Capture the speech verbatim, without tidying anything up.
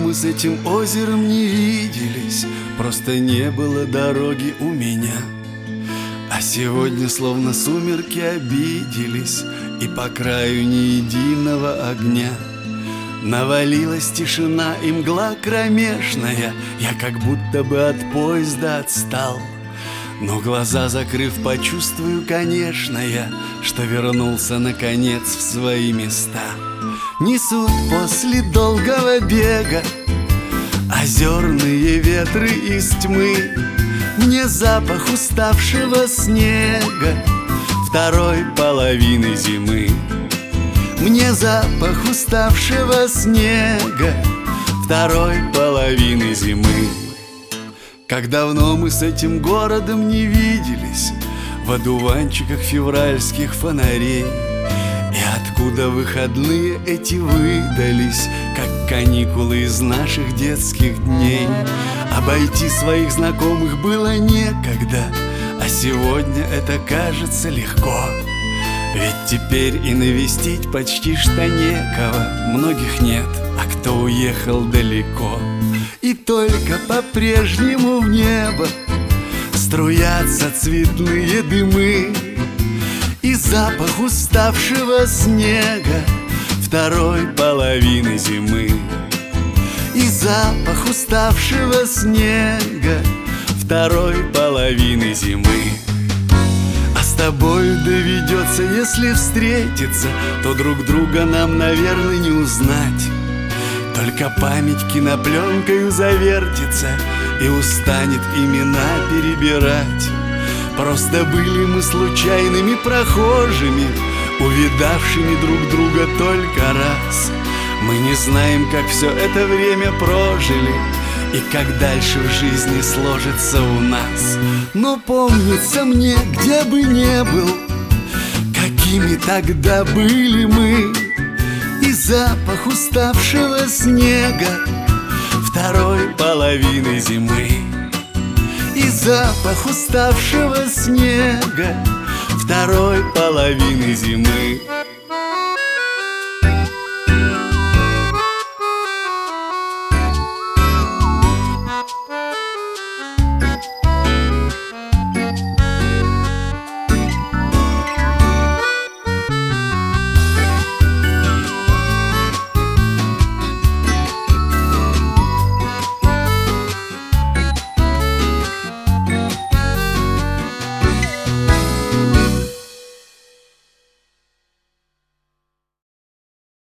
мы с этим озером не виделись, просто не было дороги у меня. А сегодня словно сумерки обиделись, и по краю ни единого огня. Навалилась тишина и мгла кромешная, я как будто бы от поезда отстал. Но глаза закрыв, почувствую, конечно, я, что вернулся наконец в свои места. Несут после долгого бега озерные ветры из тьмы мне запах уставшего снега второй половины зимы. Мне запах уставшего снега второй половины зимы. Как давно мы с этим городом не виделись в одуванчиках февральских фонарей. И откуда выходные эти выдались, как каникулы из наших детских дней. Обойти своих знакомых было некогда, а сегодня это кажется легко. Ведь теперь и навестить почти что некого, многих нет, а кто уехал далеко. И только по-прежнему в небо струятся цветные дымы и запах уставшего снега второй половины зимы. И запах уставшего снега второй половины зимы. А с тобою доведется, если встретиться, то друг друга нам, наверное, не узнать. Только память кинопленкою завертится и устанет имена перебирать. Просто были мы случайными прохожими, увидавшими друг друга только раз. Мы не знаем, как все это время прожили и как дальше в жизни сложится у нас. Но помнится мне, где бы не был, какими тогда были мы. И запах уставшего снега второй половины зимы. И запах уставшего снега второй половины зимы.